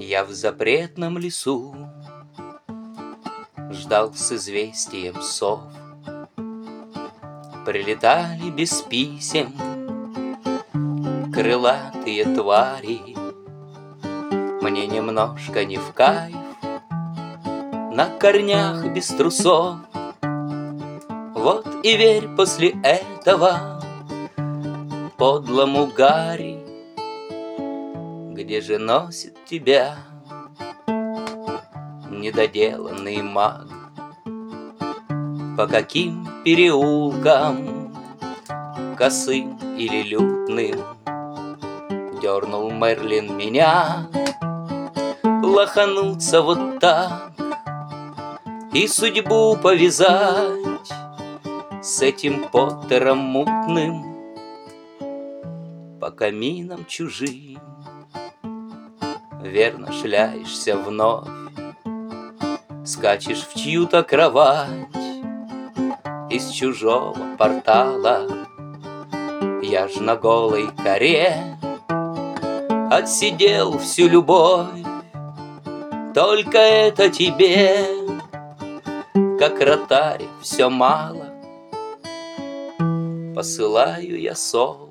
Я в запретном лесу ждал с известием сов. Прилетали без писем крылатые твари. Мне немножко не в кайф на корнях без трусов. Вот и верь после этого подлому Гарри, где же носит тебя недоделанный маг? По каким переулкам, косым или лютным, дернул Мерлин меня лохануться вот так и судьбу повязать с этим Поттером мутным по каминам чужим. Верно шляешься вновь, скачешь в чью-то кровать из чужого портала. Я ж на голой коре отсидел всю любовь, только это тебе, как ротарь, все мало. Посылаю я сов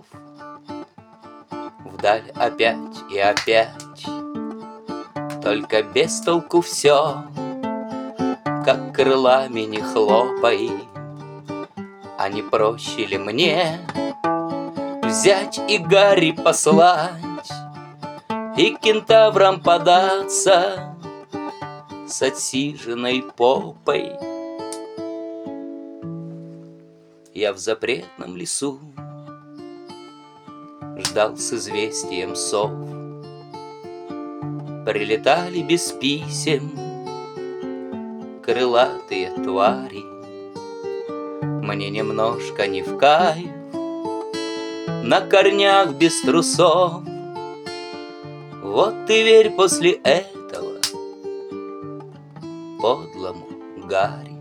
вдаль опять и опять, только без толку все, как крылами не хлопай. А не проще ли мне взять и Гарри послать, и кентаврам податься с отсиженной попой? Я в запретном лесу ждал с известием сов. Прилетали без писем крылатые твари. Мне немножко не в кайф на корнях без трусов. Вот и верь после этого подлому Гарри.